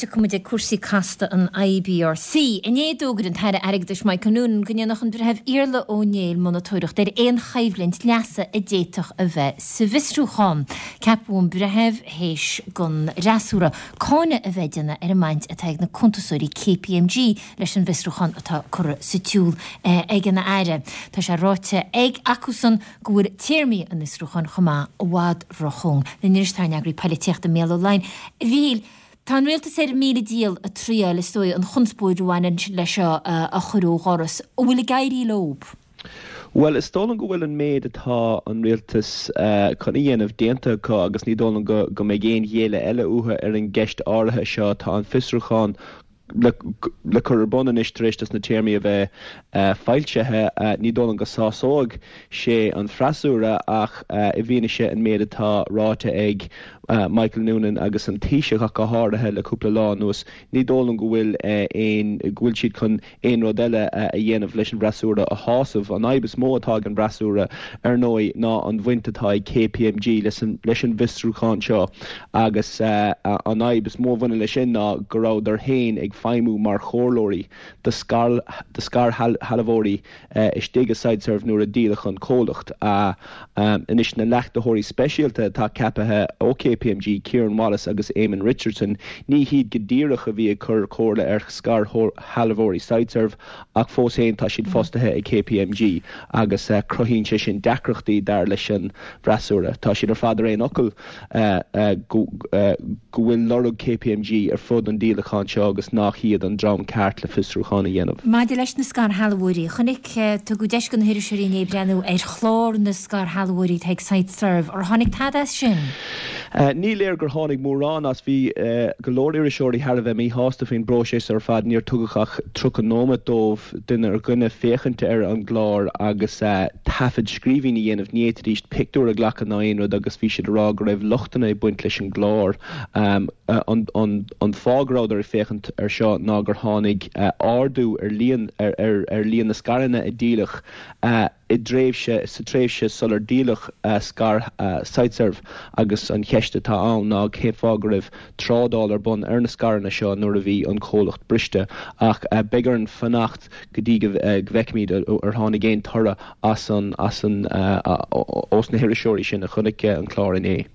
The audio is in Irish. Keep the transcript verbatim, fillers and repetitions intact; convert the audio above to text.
Eiste cum de cuasaí casta an I B R C. In éadógur an taire airgdais mai canún gnne nach an brehef irle ónéil monatóireach der éon chaimhlint leasa a déitoch a bheith sa visrúchan. Capún brehef héis gon rasúra cáine a bheitena ar a maint a teag na contasúirí K P M G leis an visrúchan atá cur sa tiúl ag an aire. Tá sé ráite ag acusan gohfuir tíirmí an visrúchan chumá bhád rochung. Na níristáin agri paliteach de mélo lein. Bhíl Tá réalta sé míle díal a tríal is stoi an chunspóidúhain lei seo a churú choras. Ó bhfuil gaiirí lob? Well, is dólan go bhfuil an méid atá an rialtas chun íanamh déanta cá agus ní dólan go go mé géon dhéile eile utha ar an gceist áirithe seo tá an fisrúchan le le chur bonan is tristas na téirmí a bheith uh, fáiltethe uh, ní dólan go sásóg sé an frasúra ach uh, i bhíine sé an méid atá ráte ag Uh, Michael Noonan agus an tíise ach go háirithe le cúpla lá nuas ní dólan go bhfuil éon uh, ghfuil siad chun éon rodile uh, a dhéanamh leis an brasúra a hásamh an aibas mó atá an brasúra ar nói ná an bhaintetá K P M G leis an leis an visrúchan seo agus uh, an aibas mó bhaine leis sin ná go raibh ar hain ag feimú mar chórlóirí de scar de scar halabhóirí uh, is téige sideserve nuair a díalach an cólacht a um, inis na leachtathóirí speisialta tá capathe ó K P M G Kieran Wallace agus Eamon Richardson ní hiad go díreach a bhí a chur cóirla ar scar halabhóirí sideserve ach fós héin tá siad fostathe i K P M G agus uh, crohíonn sé sin decreachtaí dar leis an brasúra. Tá siad ar fadar éon ocail uh, uh, go uh, bhfuil lorug K P M G ar fud an díalachán seo agus nach hiad an drám ceart le fisrúchána dhéanamh. Maidir leis na scar halabhóirí chunig tu go deis go na hiiriseí né brenn ar chlár na scar halabhóirí teag sideserve ar tháinig tadas sin. Uh, ní léir gur tháinig mórrán as bhí uh, golóir seoirí Har bheith mí hásta féin broséis ar fad níor tugachach tru an nóma dómh duine ar gcuine féchanta ar an glár agus uh, tafid scríbhín í dhéanamh níiad ríist picú a ghlacha náonrad agus bhí siad rá go raibh lochtainna i buint leis an glár um, uh, an, an, an fágrád ar féchant ar seo ná gur tháinig uh, ardú ar líon ar, ar, ar líon na scarna i dílach uh, i dréimhse sa tréimhse solar dílach uh, scar uh, sideserve agus an cheiste tá an ná cé fág raibh trádáil ar bun ar na scarna seo nuair a bhí an cólacht briste ach uh, begar an fannacht go dtí go uh, bhheicmíd ar tháinig géon tora as an as an uh, os na hiiriseoirí sin a chunig uh, an chlár in é.